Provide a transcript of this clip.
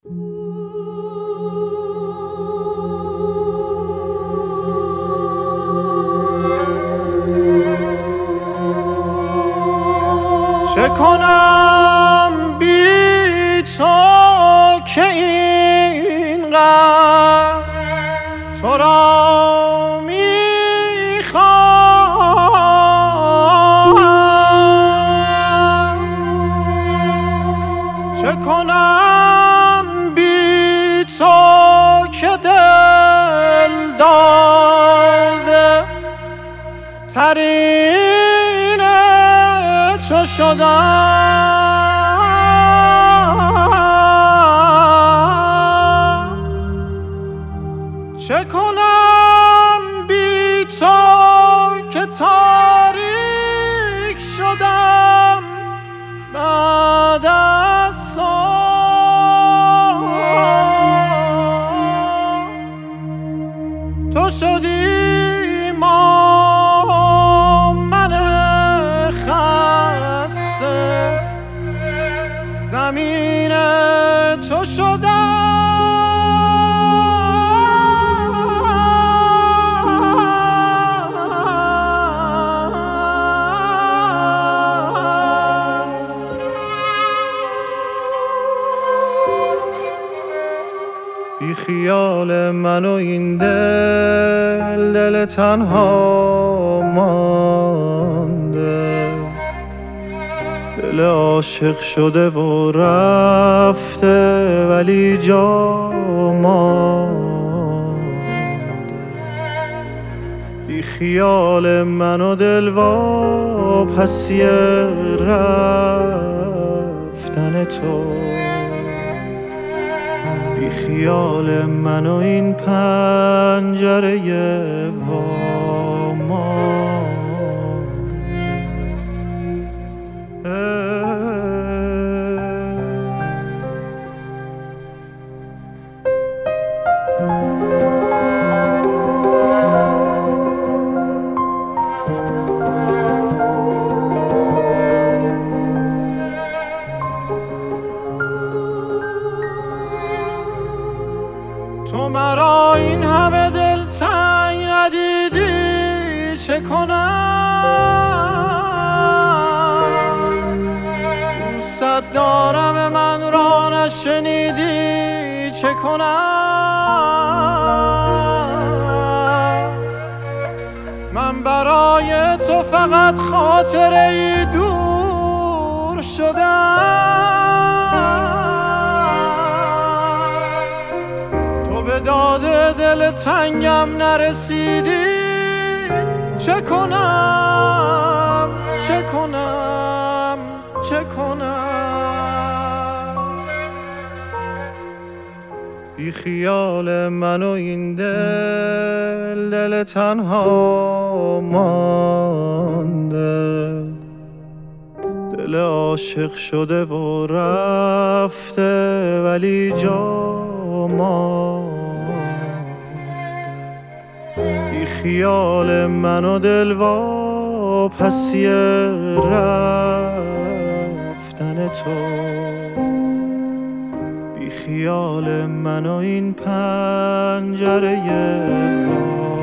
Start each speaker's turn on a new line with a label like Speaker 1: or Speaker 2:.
Speaker 1: چه کنم بی تو که اینقدر تو را میخواهم؟ چه کنم بی تو که دل داده ترین تو شدم؟ چه کنم بی تو که تاریک شدم بعد از تو شدی من خسته زمین تو شدم. بی خیال من و این دل تنها مانده، دل عاشق شده و رفته ولی جا مانده. بی خیال من و دل واپسی رفتن تو، بی خیال من و این پنجره تو مرا این همه دلتنگ ندیدی چه کنم؟ دوست دارم من را نشنیدی چه کنم؟ من برای تو فقط خاطره ای دور شدم. به داد دل تنگم نرسیدی چه کنم؟ چه کنم؟ چه کنم؟ بی خیال من و این دل تنها مانده، دل عاشق شده و رفته ولی جا مانده. بی خیال من و دل واپسی رفتن تو، بی خیال من و این پنجره